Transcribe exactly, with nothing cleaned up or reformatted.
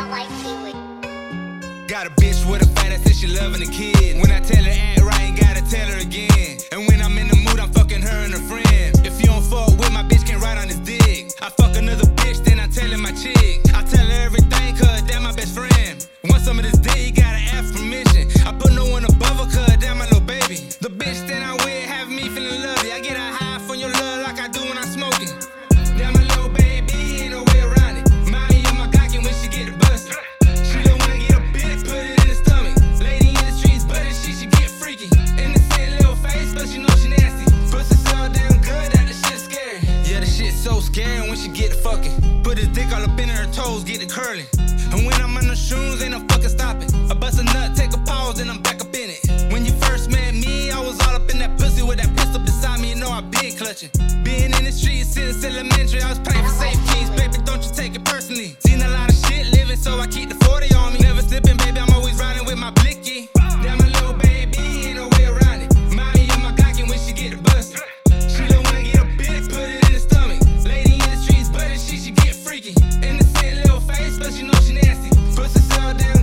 Got a bitch with a fat ass, said she loving the kid. When I tell her act right, ain't gotta tell her again. And when I'm in the mood, I'm fucking her and her friend. If you don't fuck with my bitch, can't ride on his dick. I fuck another bitch, then I tell her my chick. I tell her everything, cause that my best friend. Want some of this dick, you gotta ask permission. I put no one above her, cause that my little baby. The bitch that I'm with have me feeling lovely. I get a high from your love like I do when I'm smoking. That my little baby, ain't no way around it. Mommy on my Glock and when she get it busted. She don't wanna get a bitch, put it in the stomach. Lady in the streets, but if she should get freaky. Innocent little face, but you know she nasty. Pussy so damn good that the shit scary. Yeah, the shit so scary when she get it fucking. Put his dick all up in her toes, get it curling. And when I'm on the shoes, ain't no fucking stopping. I bust a nut, take a pause, and I'm back up in it. When you first met me, I was all up in that pussy with that pistol beside me, you know I been clutching. Being in the streets since elementary, I was playing for safe keys. Baby, don't you take it personally. Seen a lot of shit living, so I keep the forty on me. Never slipping, baby, I'm always riding with my blicky. That my little baby, ain't no way around it. Mommy on my Glock and when she get it busted. She don't wanna get a bitch, put it in the stomach. Lady in the streets, but if she should get freaky. Innocent little face, but you know she nasty. Pussy so damn